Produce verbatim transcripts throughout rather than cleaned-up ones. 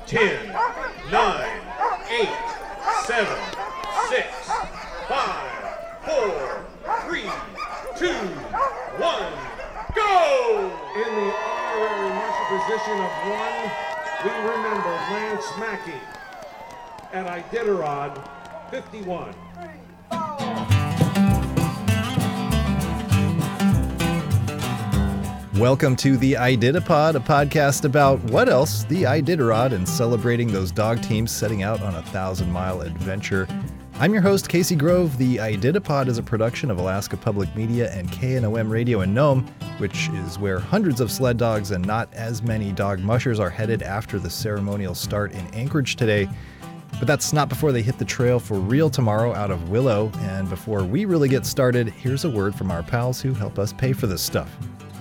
ten, nine, eight, seven, six, five, four, three, two, one, go! In the honorary musher position of one, we remember Lance Mackey at Iditarod fifty-one. Welcome to the Iditapod, a podcast about what else? The Iditarod and celebrating those dog teams setting out on a thousand-mile adventure. I'm your host, Casey Grove. The Iditapod is a production of Alaska Public Media and K N O M Radio in Nome, which is where hundreds of sled dogs and not as many dog mushers are headed after the ceremonial start in Anchorage today. But that's not before they hit the trail for real tomorrow out of Willow. And before we really get started, here's a word from our pals who help us pay for this stuff.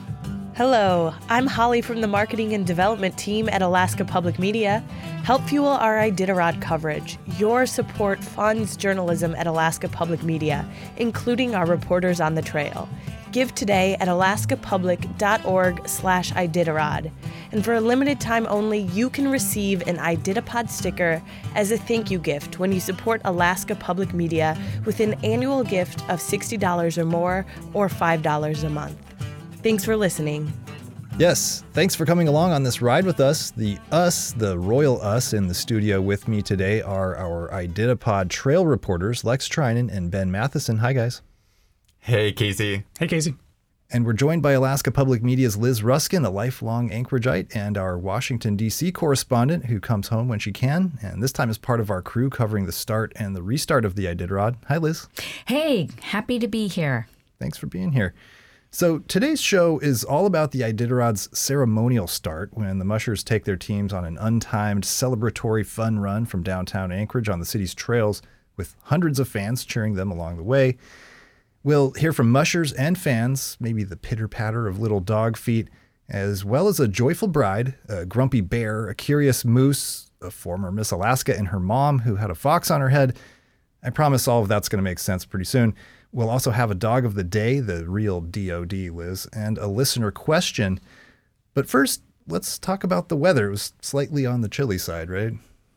Hello, I'm Holly from the Marketing and Development team at Alaska Public Media. Help fuel our Iditarod coverage. Your support funds journalism at Alaska Public Media, including our reporters on the trail. Give today at alaskapublic.org slash Iditarod. And for a limited time only, you can receive an Iditapod sticker as a thank you gift when you support Alaska Public Media with an annual gift of sixty dollars or more or five dollars a month. Thanks for listening. Yes, thanks for coming along on this ride with us. The us, the royal us in the studio with me today are our Iditapod trail reporters, Lex Trinan and Ben Matheson. Hi, guys. Hey, Casey. Hey, Casey. And we're joined by Alaska Public Media's Liz Ruskin, a lifelong Anchorageite, and our Washington, D C correspondent who comes home when she can, and this time is part of our crew covering the start and the restart of the Iditarod. Hi, Liz. Hey, happy to be here. Thanks for being here. So today's show is all about the Iditarod's ceremonial start when the mushers take their teams on an untimed celebratory fun run from downtown Anchorage on the city's trails with hundreds of fans cheering them along the way. We'll hear from mushers and fans, maybe the pitter-patter of little dog feet, as well as a joyful bride, a grumpy bear, a curious moose, a former Miss Alaska and her mom who had a fox on her head. I promise all of that's going to make sense pretty soon. We'll also have a dog of the day, the real D O D, Liz, and a listener question. But first, let's talk about the weather. It was slightly on the chilly side, right?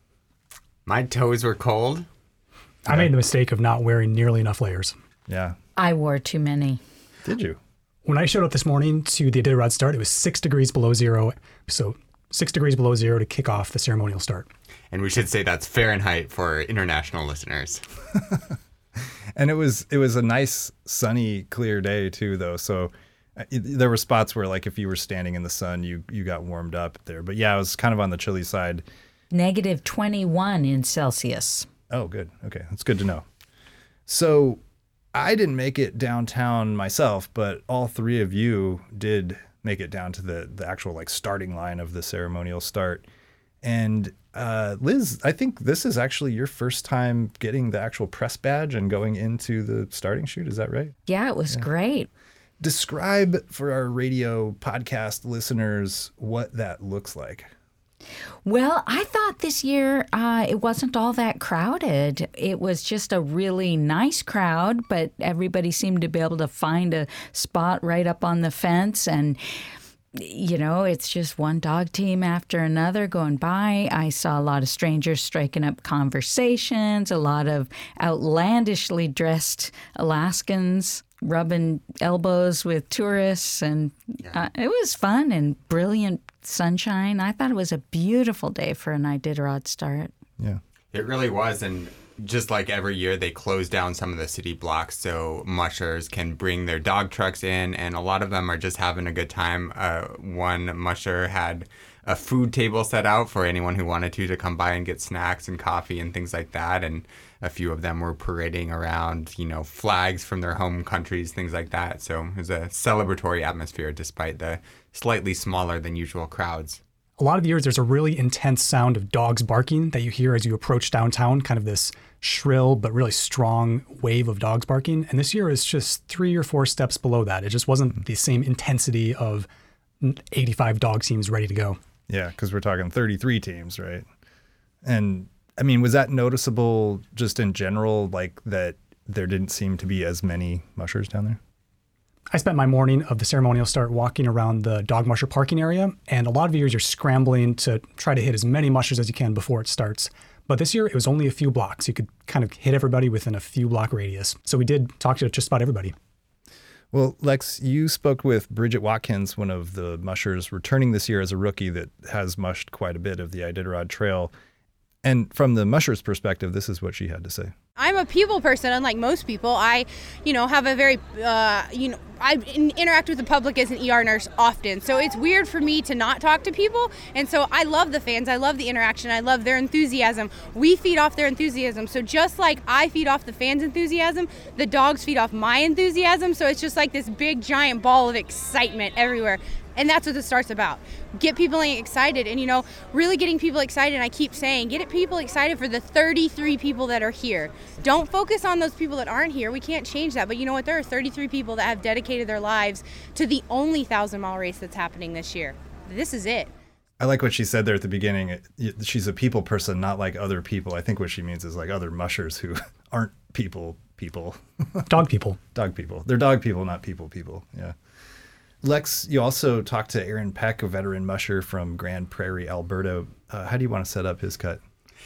My toes were cold. I made the mistake of not wearing nearly enough layers. Yeah. I wore too many. Did you? When I showed up this morning to the Iditarod start, it was six degrees below zero. So six degrees below zero to kick off the ceremonial start. And we should say that's Fahrenheit for international listeners. And it was it was a nice, sunny, clear day, too, though. So uh, it, there were spots where, like, if you were standing in the sun, you, you got warmed up there. But, yeah, it was kind of on the chilly side. Negative twenty-one in Celsius. Oh, good. Okay, that's good to know. So I didn't make it downtown myself, but all three of you did make it down to the, the actual, like, starting line of the ceremonial start. And uh, Liz, I think this is actually your first time getting the actual press badge and going into the starting chute. Is that right? Yeah, it was yeah. great. Describe for our radio podcast listeners what that looks like. Well, I thought this year uh, it wasn't all that crowded. It was just a really nice crowd, but everybody seemed to be able to find a spot right up on the fence. And you know, it's just one dog team after another going by. I saw a lot of strangers striking up conversations, a lot of outlandishly dressed Alaskans rubbing elbows with tourists, and uh, it was fun and brilliant sunshine. I thought it was a beautiful day for an Iditarod start. Yeah. It really was, and just like every year, they close down some of the city blocks so mushers can bring their dog trucks in, and a lot of them are just having a good time. Uh, one musher had a food table set out for anyone who wanted to to come by and get snacks and coffee and things like that, and a few of them were parading around, you know, flags from their home countries, things like that. So it was a celebratory atmosphere despite the slightly smaller than usual crowds. A lot of years, there's a really intense sound of dogs barking that you hear as you approach downtown, kind of this shrill but really strong wave of dogs barking. And this year is just three or four steps below that. It just wasn't the same intensity of eighty-five dog teams ready to go. Yeah, because we're talking thirty-three teams, right? And I mean, was that noticeable just in general, like that there didn't seem to be as many mushers down there? I spent my morning of the ceremonial start walking around the dog musher parking area, and a lot of years you're scrambling to try to hit as many mushers as you can before it starts. But this year it was only a few blocks. You could kind of hit everybody within a few block radius. So we did talk to just about everybody. Well, Lex, you spoke with Bridget Watkins, one of the mushers returning this year as a rookie that has mushed quite a bit of the Iditarod Trail. And from the musher's perspective, this is what she had to say. I'm a people person, unlike most people. I, you know, have a very, uh, you know, I interact with the public as an E R nurse often. So it's weird for me to not talk to people. And so I love the fans. I love the interaction. I love their enthusiasm. We feed off their enthusiasm. So just like I feed off the fans' enthusiasm, the dogs feed off my enthusiasm. So it's just like this big, giant ball of excitement everywhere. And that's what the start's about. Get people excited and, you know, really getting people excited. And I keep saying, get people excited for the thirty-three people that are here. Don't focus on those people that aren't here. We can't change that. But you know what? There are thirty-three people that have dedicated their lives to the only thousand mile race that's happening this year. This is it. I like what she said there at the beginning. She's a people person, not like other people. I think what she means is like other mushers who aren't people people. Dog people. Dog people. They're dog people, not people people. Yeah. Lex, you also talked to Aaron Peck, a veteran musher from Grand Prairie, Alberta. Uh, how do you want to set up his cut?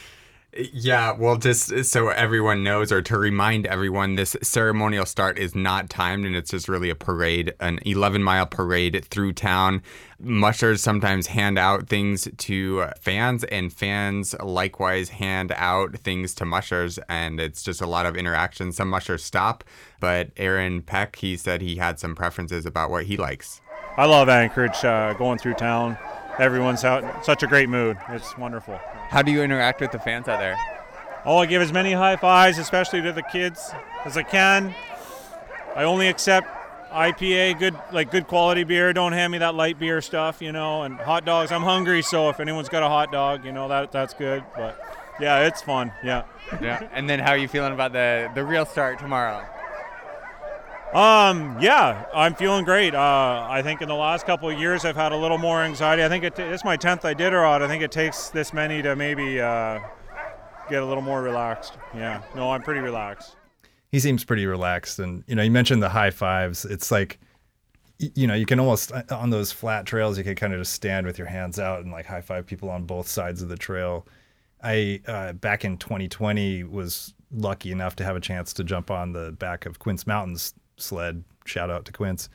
Yeah, well, just so everyone knows, or to remind everyone, this ceremonial start is not timed, and it's just really a parade, an eleven mile parade through town. Mushers sometimes hand out things to fans, and fans likewise hand out things to mushers, and it's just a lot of interaction. Some mushers stop, but Aaron Peck, he said he had some preferences about what he likes. I love Anchorage, uh, going through town. Everyone's out in such a great mood. It's wonderful. How do you interact with the fans out there? Oh, I give as many high fives, especially to the kids, as I can. I only accept I P A, good like good quality beer. Don't hand me that light beer stuff, you know. And hot dogs. I'm hungry, so if anyone's got a hot dog, you know, that that's good. But yeah, it's fun. Yeah. Yeah. And then how are you feeling about the the real start tomorrow? Um, yeah, I'm feeling great. Uh, I think in the last couple of years I've had a little more anxiety. I think it, it's my tenth Iditarod. I think it takes this many to maybe uh, get a little more relaxed. Yeah, no, I'm pretty relaxed. He seems pretty relaxed. And, you know, you mentioned the high fives. It's like, you know, you can almost, on those flat trails, you can kind of just stand with your hands out and like high five people on both sides of the trail. I, uh, back in twenty twenty, was lucky enough to have a chance to jump on the back of Quince Mountain's sled. Shout out to Quince.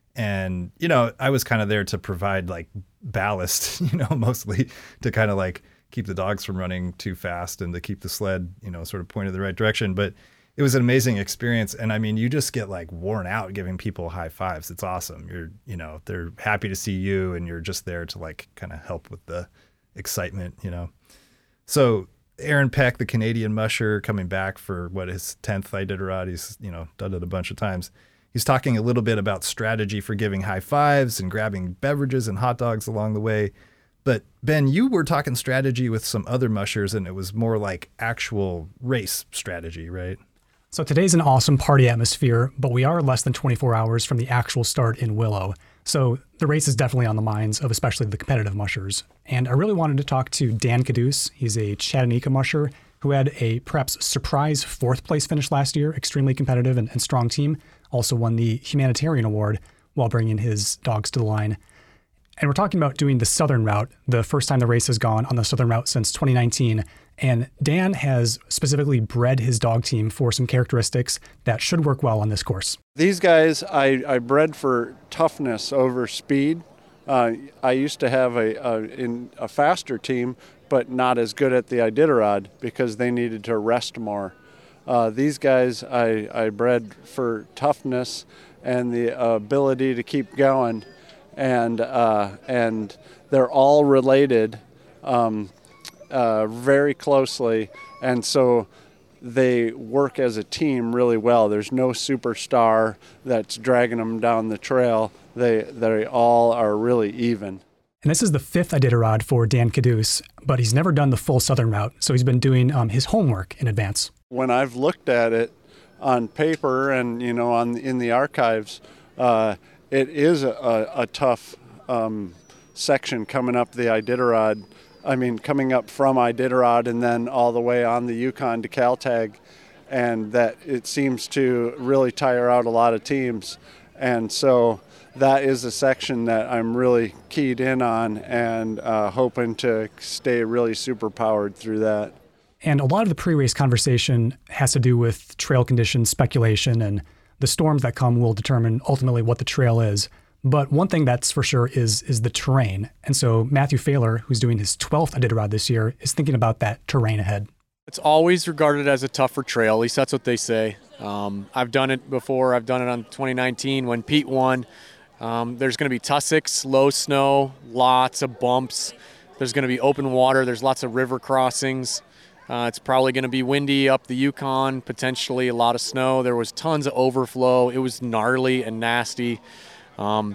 And, you know, I was kind of there to provide like ballast, you know, mostly to kind of like keep the dogs from running too fast and to keep the sled, you know, sort of pointed the right direction. But it was an amazing experience. And I mean, you just get like worn out giving people high fives. It's awesome. You're, you know, they're happy to see you and you're just there to like kind of help with the excitement, you know. So Aaron Peck, the Canadian musher, coming back for what his tenth Iditarod. He's, you know, done it a bunch of times. He's talking a little bit about strategy for giving high fives and grabbing beverages and hot dogs along the way. But Ben, you were talking strategy with some other mushers, and it was more like actual race strategy, right? So today's an awesome party atmosphere, but we are less than twenty-four hours from the actual start in Willow. So the race is definitely on the minds of especially the competitive mushers. And I really wanted to talk to Dan Caduce. He's a Chattanooga musher who had a perhaps surprise fourth place finish last year, extremely competitive and, and strong team. Also won the Humanitarian Award while bringing his dogs to the line. And we're talking about doing the Southern route, the first time the race has gone on the Southern route since twenty nineteen. And Dan has specifically bred his dog team for some characteristics that should work well on this course. These guys I, I bred for toughness over speed. Uh, I used to have a, a, in a faster team, but not as good at the Iditarod because they needed to rest more. Uh, these guys I, I bred for toughness and the ability to keep going. And uh, and they're all related um, uh, very closely, and so they work as a team really well. There's no superstar that's dragging them down the trail. They they all are really even. And this is the fifth Iditarod for Dan Caduce, but he's never done the full Southern route, so he's been doing um, his homework in advance. When I've looked at it on paper and you know on in the archives. Uh, It is a, a, a tough um, section coming up the Iditarod. I mean, coming up from Iditarod and then all the way on the Yukon to Caltag, and that it seems to really tire out a lot of teams. And so that is a section that I'm really keyed in on and uh, hoping to stay really super powered through that. And a lot of the pre-race conversation has to do with trail conditions, speculation, and the storms that come will determine ultimately what the trail is. But one thing that's for sure is is the terrain. And so Matthew Failer, who's doing his twelfth Iditarod this year, is thinking about that terrain ahead. It's always regarded as a tougher trail, at least that's what they say. Um, I've done it before. I've done it on twenty nineteen when Pete won. Um, there's going to be tussocks, low snow, lots of bumps. There's going to be open water. There's lots of river crossings. Uh, it's probably going to be windy up the Yukon, potentially a lot of snow. There was tons of overflow. It was gnarly and nasty. Um,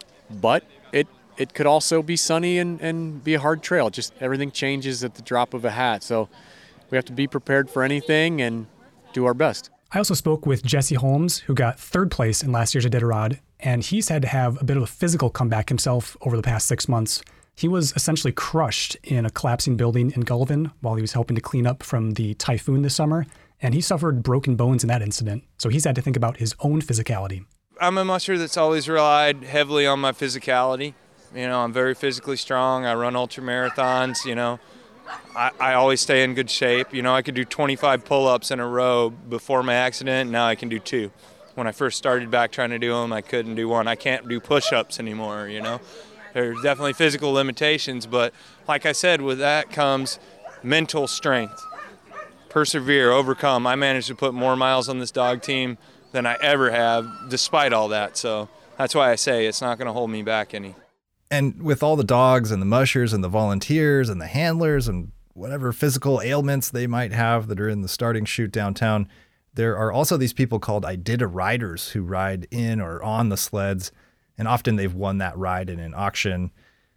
but it it could also be sunny and, and be a hard trail. Just everything changes at the drop of a hat. So we have to be prepared for anything and do our best. I also spoke with Jesse Holmes, who got third place in last year's Iditarod, and he's had to have a bit of a physical comeback himself over the past six months. He was essentially crushed in a collapsing building in Gullivan while he was helping to clean up from the typhoon this summer, and he suffered broken bones in that incident. So he's had to think about his own physicality. I'm a musher that's always relied heavily on my physicality. You know, I'm very physically strong. I run ultra marathons, you know. I, I always stay in good shape. You know, I could do twenty-five pull-ups in a row before my accident. Now I can do two. When I first started back trying to do them, I couldn't do one. I can't do push-ups anymore, you know. There's definitely physical limitations, but like I said, with that comes mental strength. Persevere, overcome. I managed to put more miles on this dog team than I ever have, despite all that. So that's why I say it's not going to hold me back any. And with all the dogs and the mushers and the volunteers and the handlers and whatever physical ailments they might have that are in the starting chute downtown, there are also these people called Iditariders who ride in or on the sleds. And often they've won that ride in an auction.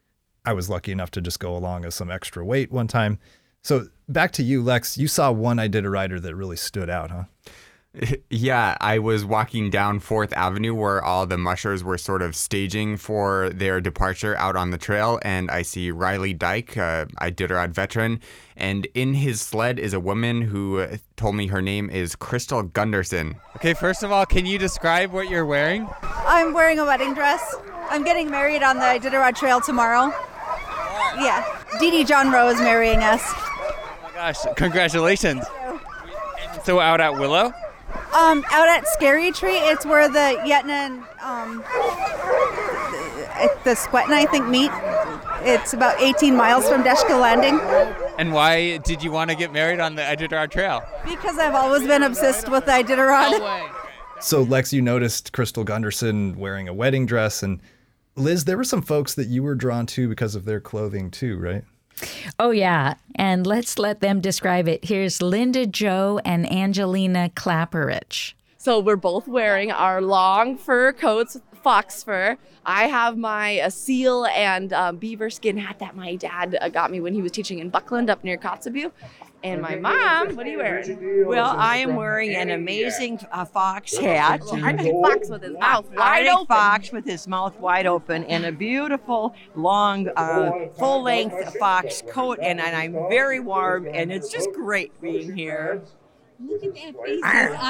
I was lucky enough to just go along as some extra weight one time. So back to you, Lex. You saw one Iditarider that really stood out, huh? Yeah, I was walking down Fourth Avenue where all the mushers were sort of staging for their departure out on the trail, and I see Riley Dyke, a Iditarod veteran, and in his sled is a woman who told me her name is Crystal Gunderson. Okay, first of all, can you describe what you're wearing? I'm wearing a wedding dress. I'm getting married on the Iditarod Trail tomorrow. Yeah, Dee Dee John Rowe is marrying us. Oh my gosh, congratulations. And so out at Willow? Um, out at Scary Tree, it's where the Yetna um, the Squetna, I think, meet. It's about eighteen miles from Deshka Landing. And why did you want to get married on the Iditarod Trail? Because I've always been obsessed with the Iditarod. No way. So, Lex, you noticed Crystal Gunderson wearing a wedding dress. And Liz, there were some folks that you were drawn to because of their clothing too, right? Oh, yeah. And let's let them describe it. Here's Linda Jo and Angelina Klapperich. So we're both wearing our long fur coats, fox fur. I have my uh, seal and um, beaver skin hat that my dad uh, got me when he was teaching in Buckland up near Kotzebue. And my mom, what are you wearing? Well, I am wearing an amazing uh, fox hat. Arctic fox with his mouth wide Arctic open. fox with his mouth wide open and a beautiful, long, uh, full-length fox coat. And, and I'm very warm, and it's just great being here. Look at that face. His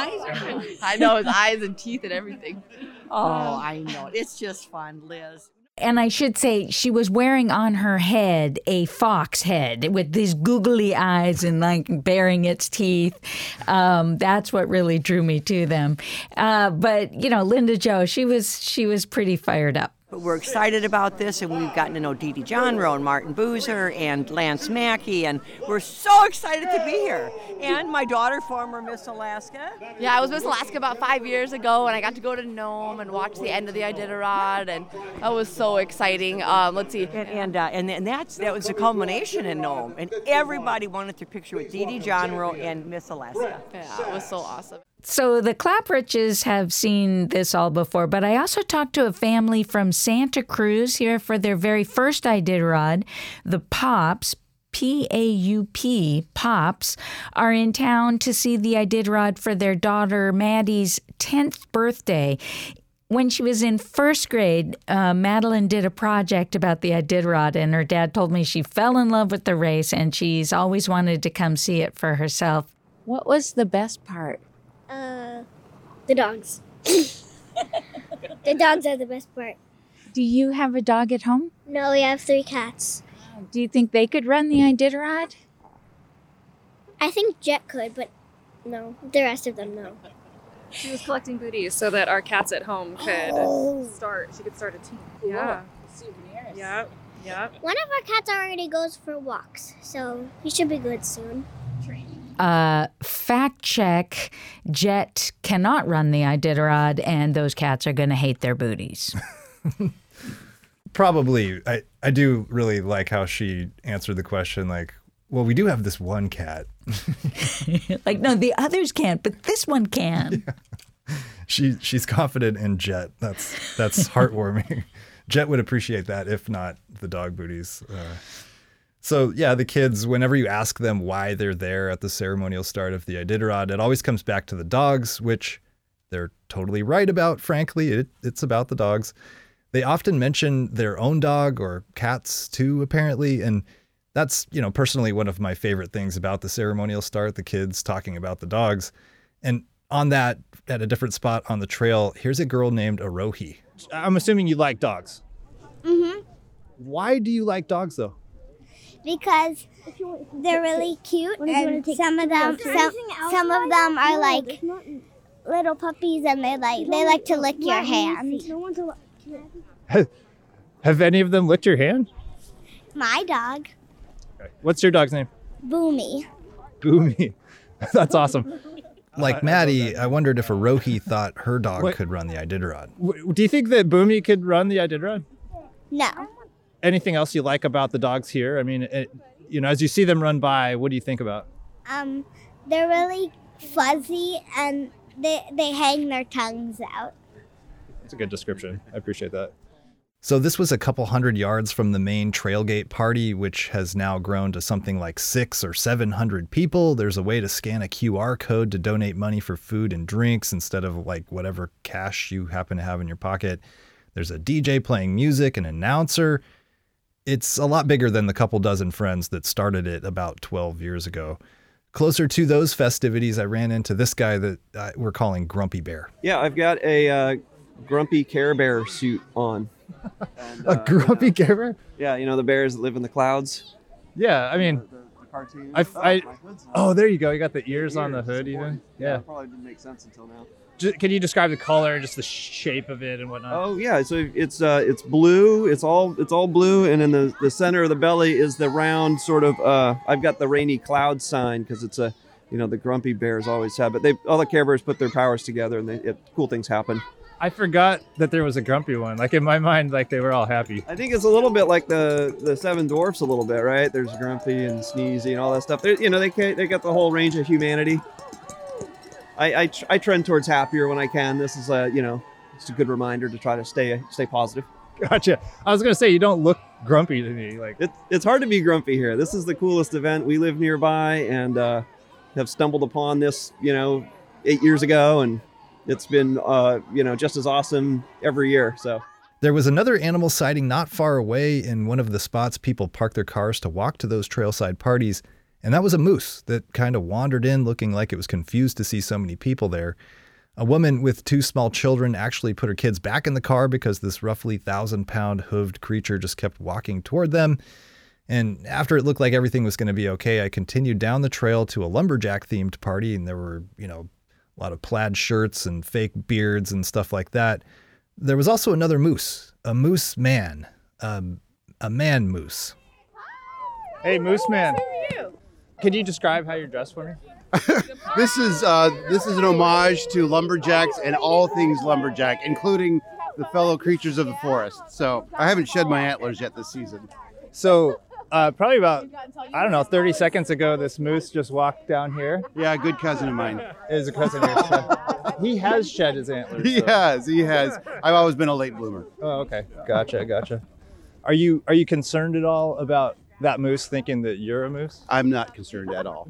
eyes. I know, his eyes and teeth and everything. Oh, I know. It's just fun, Liz. And I should say she was wearing on her head a fox head with these googly eyes and like baring its teeth. Um, that's what really drew me to them. Uh, but, you know, Linda Jo, she was she was pretty fired up. But we're excited about this, and we've gotten to know Dee Dee John Rowe and Martin Boozer and Lance Mackey, and we're so excited to be here. And my daughter, former Miss Alaska. Yeah, I was Miss Alaska about five years ago, and I got to go to Nome and watch the end of the Iditarod, and that was so exciting. Um, let's see. And and, uh, and and that's that was the culmination in Nome, and everybody wanted their picture with Dee Dee John Rowe and Miss Alaska. Yeah, it was so awesome. So the Klapperiches have seen this all before, but I also talked to a family from Santa Cruz here for their very first Iditarod. The Pops, P A U P, Pops, are in town to see the Iditarod for their daughter Maddie's tenth birthday. When she was in first grade, uh, Madeline did a project about the Iditarod, and her dad told me she fell in love with the race, and she's always wanted to come see it for herself. What was the best part? Uh, the dogs. The dogs are the best part. Do you have a dog at home? No, we have three cats. Do you think they could run the Iditarod? I think Jet could, but no. The rest of them, no. She was collecting booties so that our cats at home could Oh. start. She could start a team. Yeah. Souvenirs. Yeah. Yeah. One of our cats already goes for walks, so he should be good soon. Uh, fact check, Jet cannot run the Iditarod, and those cats are going to hate their booties. Probably. I, I do really like how she answered the question like, well, we do have this one cat. Like, no, the others can't, but this one can. Yeah. She she's confident in Jet. That's that's heartwarming. Jet would appreciate that, if not the dog booties. Uh, so yeah, the kids, whenever you ask them why they're there at the ceremonial start of the Iditarod, it always comes back to the dogs, which they're totally right about, frankly. It, it's about the dogs. They often mention their own dog or cats too, apparently, and that's, you know, personally one of my favorite things about the ceremonial start, the kids talking about the dogs. And on that, at a different spot on the trail, here's a girl named Arohi. I'm assuming you like dogs. Mm-hmm. Why do you like dogs, though? Because they're really cute, and some of them, some, some of them are like little puppies, and they like they like to lick your hand. Have, have any of them licked your hand? My dog, What's your dog's name? Boomy. Boomy. That's awesome. Like Maddie, I wondered if Arohi thought her dog What? could run the Iditarod. W- Do you think that Boomy could run the Iditarod? No. Anything else you like about the dogs here? I mean, it, you know, as you see them run by, what do you think about? Um, they're really fuzzy, and they they hang their tongues out. That's a good description. I appreciate that. So this was a couple hundred yards from the main Trailgate party, which has now grown to something like six or seven hundred people. There's a way to scan a Q R code to donate money for food and drinks instead of like whatever cash you happen to have in your pocket. There's a D J playing music, an announcer. It's a lot bigger than the couple dozen friends that started it about twelve years ago. Closer to those festivities, I ran into this guy that uh, we're calling Grumpy Bear. Yeah, I've got a uh, Grumpy Care Bear suit on. And, A Grumpy Care Bear? Yeah, you know the bears that live in the clouds. Yeah, I mean, cartoons. I, I, oh, there you go. You got the ears on the hood even. Yeah. Probably didn't make sense until now. Ju- Can you describe the color, just the shape of it and whatnot? Oh yeah, so it's uh, it's blue. It's all it's all blue, and in the, the center of the belly is the round sort of. Uh, I've got the rainy cloud sign because it's a, you know, the Grumpy Bears always have. But they all the Care Bears put their powers together, and they, it, cool things happen. I forgot that there was a grumpy one. Like in my mind, like they were all happy. I think it's a little bit like the the Seven Dwarfs a little bit, right? There's Grumpy and Sneezy and all that stuff. They're, you know, they ca- they got the whole range of humanity. I I, tr- I trend towards happier when I can. This is a, you know, it's a good reminder to try to stay stay positive. Gotcha. I was gonna say you don't look grumpy to me. Like it, it's hard to be grumpy here. This is the coolest event. We live nearby and uh, have stumbled upon this, you know, eight years ago, and it's been, uh, you know, just as awesome every year. So There was another animal sighting not far away in one of the spots people park their cars to walk to those trailside parties, and that was a moose that kind of wandered in looking like it was confused to see so many people there. A woman with two small children actually put her kids back in the car because this roughly thousand-pound hooved creature just kept walking toward them. And after it looked like everything was going to be okay, I continued down the trail to a lumberjack-themed party, and there were, you know, a lot of plaid shirts and fake beards and stuff like that. There was also another moose, a moose man, um, a man moose. Hey, Moose Man. Can you describe how you're dressed for me? This is uh, this is an homage to lumberjacks and all things lumberjack, including the fellow creatures of the forest. So I haven't shed my antlers yet this season. So uh, probably about, I don't know, thirty seconds ago, this moose just walked down here. Yeah, a good cousin of mine. Is a cousin of yours. He has shed his antlers. He so. has, he has. I've always been a late bloomer. Oh, okay. Gotcha, gotcha. Are you are you concerned at all about that moose thinking that you're a moose? I'm not concerned at all.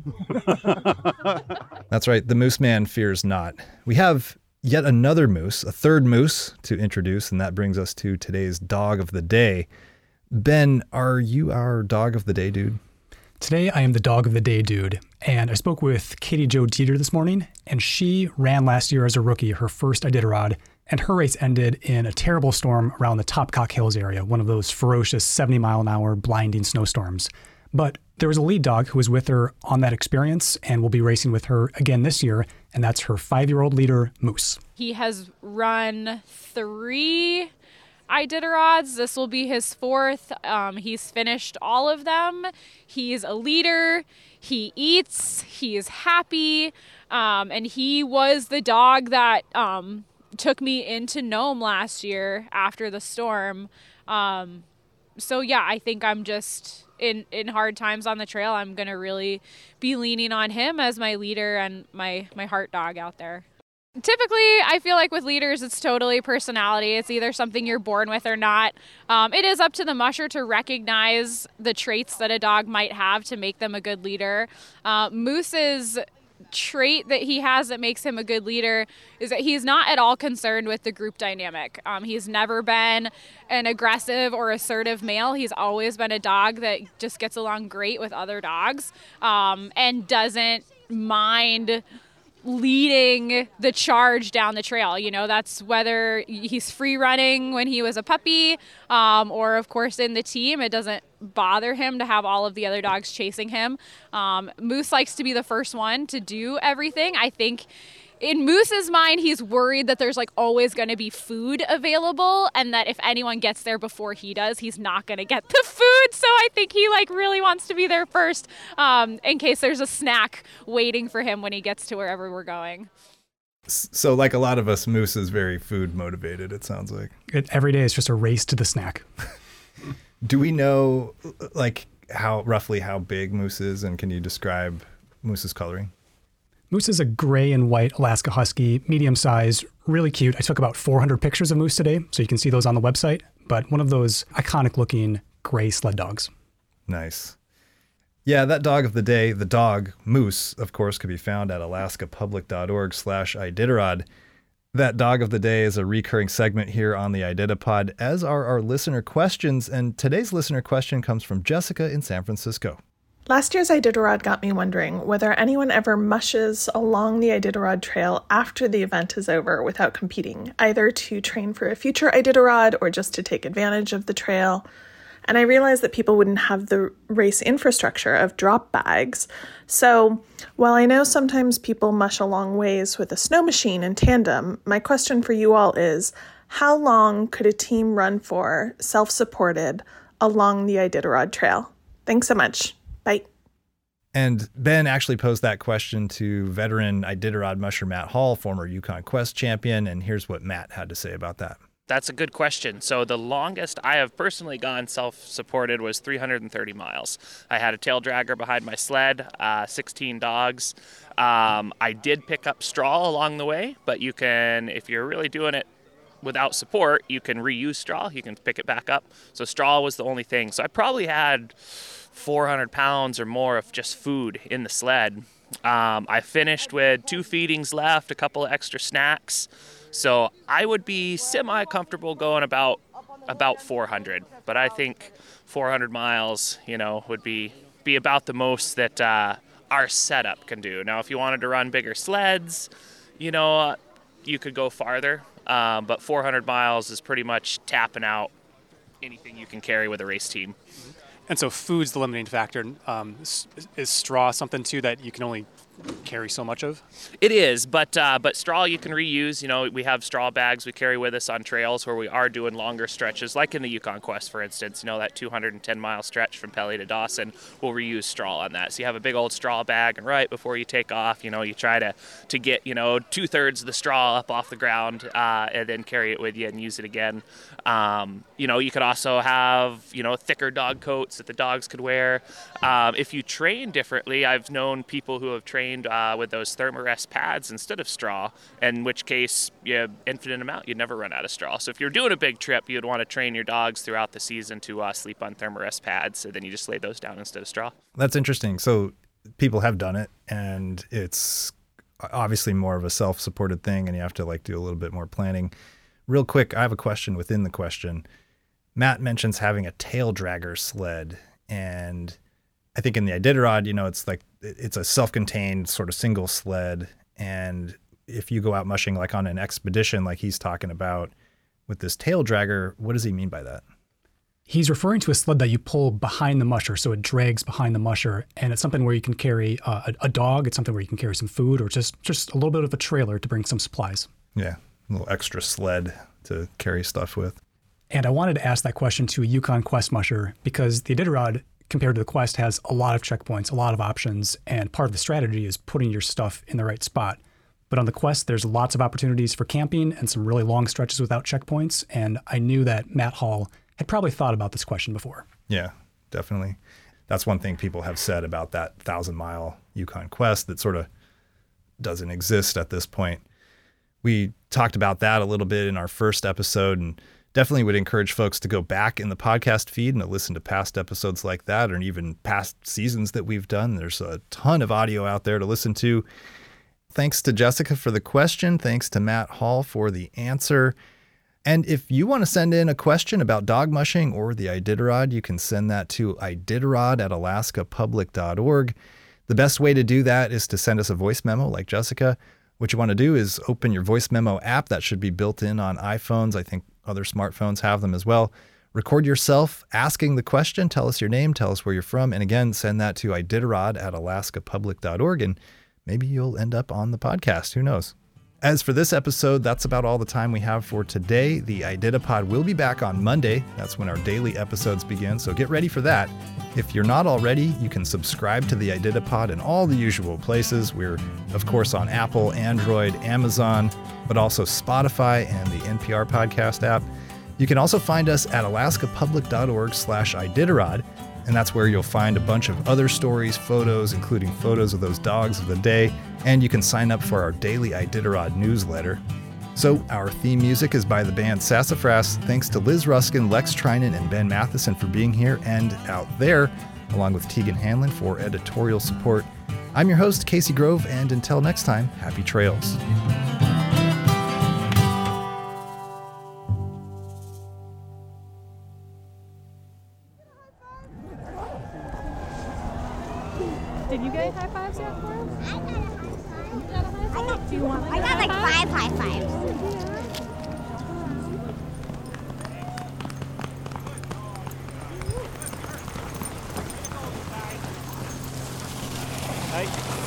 That's right. The Moose Man fears not. We have yet another moose, a third moose to introduce, and that brings us to today's dog of the day. Ben, are you our dog of the day, dude? Today, I am the dog of the day, dude. And I spoke with Katie Jo Dieter this morning, and she ran last year as a rookie, her first Iditarod, And her race ended in a terrible storm around the Topcock Hills area, one of those ferocious seventy mile an hour blinding snowstorms. But there was a lead dog who was with her on that experience and will be racing with her again this year, and that's her five-year-old leader, Moose. He has run three Iditarods. This will be his fourth. Um, he's finished all of them. He's a leader. He eats. He is happy. Um, and he was the dog that um, took me into Nome last year after the storm. Um, so, yeah, I think I'm just... In, in hard times on the trail, I'm going to really be leaning on him as my leader and my, my heart dog out there. Typically, I feel like with leaders, it's totally personality. It's either something you're born with or not. Um, it is up to the musher to recognize the traits that a dog might have to make them a good leader. Uh, Moose's trait that he has that makes him a good leader is that he's not at all concerned with the group dynamic. Um, he's never been an aggressive or assertive male. He's always been a dog that just gets along great with other dogs um, and doesn't mind leading the charge down the trail. You know, that's whether he's free running when he was a puppy um, or, of course, in the team. It doesn't bother him to have all of the other dogs chasing him. Um, Moose likes to be the first one to do everything. I think in Moose's mind, he's worried that there's like always going to be food available and that if anyone gets there before he does, he's not going to get the food. So I think he like really wants to be there first um, in case there's a snack waiting for him when he gets to wherever we're going. So like a lot of us, Moose is very food motivated, it sounds like. It, every day is just a race to the snack. Do we know like how roughly how big Moose is, and can you describe Moose's coloring? Moose is a gray and white Alaska Husky, medium size, really cute. I took about four hundred pictures of Moose today, so you can see those on the website, but one of those iconic looking gray sled dogs. Nice. Yeah, that dog of the day, the dog, Moose, of course, can be found at alaskapublic.org slash Iditarod. That dog of the day is a recurring segment here on the Iditapod, as are our listener questions, and today's listener question comes from Jessica in San Francisco. Last year's Iditarod got me wondering whether anyone ever mushes along the Iditarod trail after the event is over without competing, either to train for a future Iditarod or just to take advantage of the trail. And I realized that people wouldn't have the race infrastructure of drop bags. So while I know sometimes people mush a long ways with a snow machine in tandem, my question for you all is, how long could a team run for, self-supported, along the Iditarod trail? Thanks so much. Bye. And Ben actually posed that question to veteran Iditarod musher Matt Hall, former Yukon Quest champion, and here's what Matt had to say about that. That's a good question. So the longest I have personally gone self-supported was three hundred thirty miles. I had a tail dragger behind my sled, uh, sixteen dogs. Um, I did pick up straw along the way, but you can, if you're really doing it without support, you can reuse straw. You can pick it back up. So straw was the only thing. So I probably had four hundred pounds or more of just food in the sled. Um, I finished with two feedings left, a couple of extra snacks. So I would be semi-comfortable going about about four hundred, but I think four hundred miles, you know, would be be about the most that uh, our setup can do. Now, if you wanted to run bigger sleds, you know, uh, you could go farther, um, but four hundred miles is pretty much tapping out anything you can carry with a race team. And so food's the limiting factor. Um, is, is straw something, too, that you can only carry so much of? It is, but uh, but straw you can reuse. You know, we have straw bags we carry with us on trails where we are doing longer stretches, like in the Yukon Quest, for instance. You know, that two hundred ten mile stretch from Pelly to Dawson, we'll reuse straw on that. So you have a big old straw bag, and right before you take off, you know, you try to, to get, you know, two-thirds of the straw up off the ground uh, and then carry it with you and use it again. Um, you know, you could also have, you know, thicker dog coats that the dogs could wear. Um, if you train differently, I've known people who have trained Uh, with those Thermarest pads instead of straw, in which case you have infinite amount. You'd never run out of straw. So if you're doing a big trip, you'd want to train your dogs throughout the season to uh, sleep on Thermarest pads, and then you just lay those down instead of straw. That's interesting. So people have done it, and it's obviously more of a self-supported thing, and you have to like do a little bit more planning. Real quick, I have a question within the question. Matt mentions having a tail dragger sled, and I think in the Iditarod, you know, it's like it's a self-contained sort of single sled, and if you go out mushing like on an expedition like he's talking about with this tail dragger, what does he mean by that? He's referring to a sled that you pull behind the musher, so it drags behind the musher, and it's something where you can carry uh, a, a dog, it's something where you can carry some food, or just, just a little bit of a trailer to bring some supplies. Yeah, a little extra sled to carry stuff with. And I wanted to ask that question to a Yukon Quest musher because the Iditarod, compared to the Quest, has a lot of checkpoints, a lot of options, and part of the strategy is putting your stuff in the right spot. But on the Quest, there's lots of opportunities for camping and some really long stretches without checkpoints, and I knew that Matt Hall had probably thought about this question before. Yeah, definitely. That's one thing people have said about that thousand-mile Yukon Quest that sort of doesn't exist at this point. We talked about that a little bit in our first episode, and definitely would encourage folks to go back in the podcast feed and to listen to past episodes like that, or even past seasons that we've done. There's a ton of audio out there to listen to. Thanks to Jessica for the question. Thanks to Matt Hall for the answer. And if you want to send in a question about dog mushing or the Iditarod, you can send that to iditarod at alaska public dot org. The best way to do that is to send us a voice memo like Jessica. What you want to do is open your voice memo app. That should be built in on iPhones. I think other smartphones have them as well. Record yourself asking the question. Tell us your name. Tell us where you're from. And again, send that to iditarod at alaska public dot org. And maybe you'll end up on the podcast. Who knows? As for this episode, that's about all the time we have for today. The IDITAPod will be back on Monday. That's when our daily episodes begin, so get ready for that. If you're not already, you can subscribe to the IDITAPod in all the usual places. We're, of course, on Apple, Android, Amazon, but also Spotify and the N P R podcast app. You can also find us at alaska public dot org slash iditarod, and that's where you'll find a bunch of other stories, photos, including photos of those dogs of the day, and you can sign up for our daily Iditarod newsletter. So our theme music is by the band Sassafras. Thanks to Liz Ruskin, Lex Trinan, and Ben Matheson for being here and out there, along with Tegan Hanlon for editorial support. I'm your host, Casey Grove, and until next time, happy trails. Did you get high fives yet for him? I got a high five. You got a high five? I got, Do you want I got like five high fives. Hey.